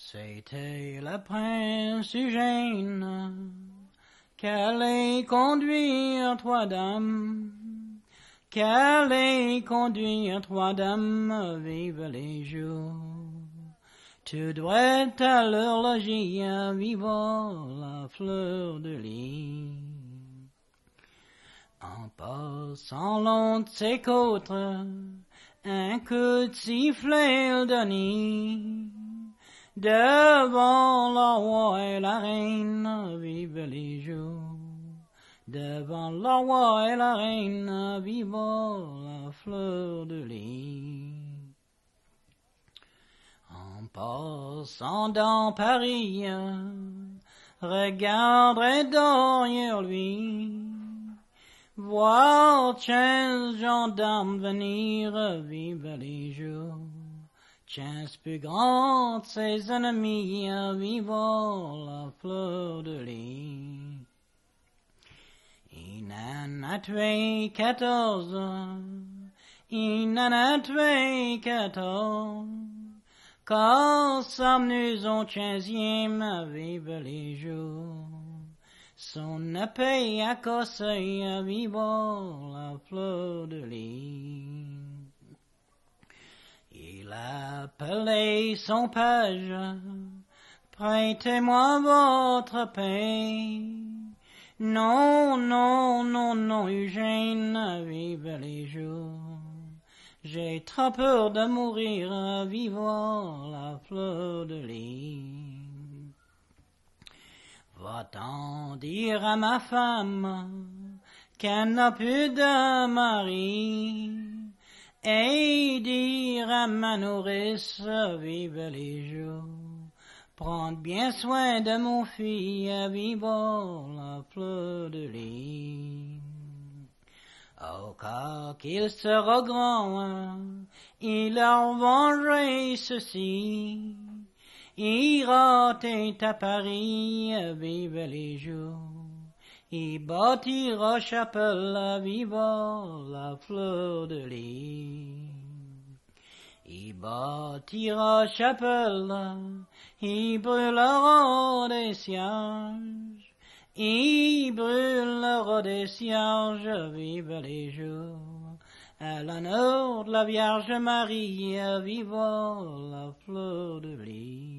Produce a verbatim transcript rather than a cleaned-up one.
C'était le prince Eugène, qu'allait conduire trois dames, qu'allait conduire trois dames, vive les jours. Tu dois à leur logis, vivant la fleur de lys. En passant long de ses côtes, un coup de sifflet de nid. Devant le roi et la reine, vive les jours. Devant le roi et la reine, vive la fleur de lys. En passant dans Paris, regarderait derrière lui, voir quinze gendarmes venir, vive les jours. Quinze plus grands de ses ennemis, vivant la fleur de lys. Il en a tué quatorze, il en a tué quatorze, quand s'amenus au quinzième, vive les jours. Son épée à cossé, vivant la fleur de lys. Il appelait son page, prêtez-moi votre paix. Non, non, non, non, Eugène, vive les jours. J'ai trop peur de mourir, vivant la fleur de lys. Va-t'en dire à ma femme qu'elle n'a plus de mari, et dire à ma nourrice, vive les jours. Prendre bien soin de mon fils, vivant la fleur de lys. Au cas qu'il sera grand, il leur vengerait ceci. Ira à Paris, vive les jours. Il bâtira chapelle, vivant la fleur de lys. Il bâtira chapelle, il brûlera des cierges. Il brûlera des cierges, vive les jours. À l'honneur de la Vierge Marie, vivant la fleur de lys.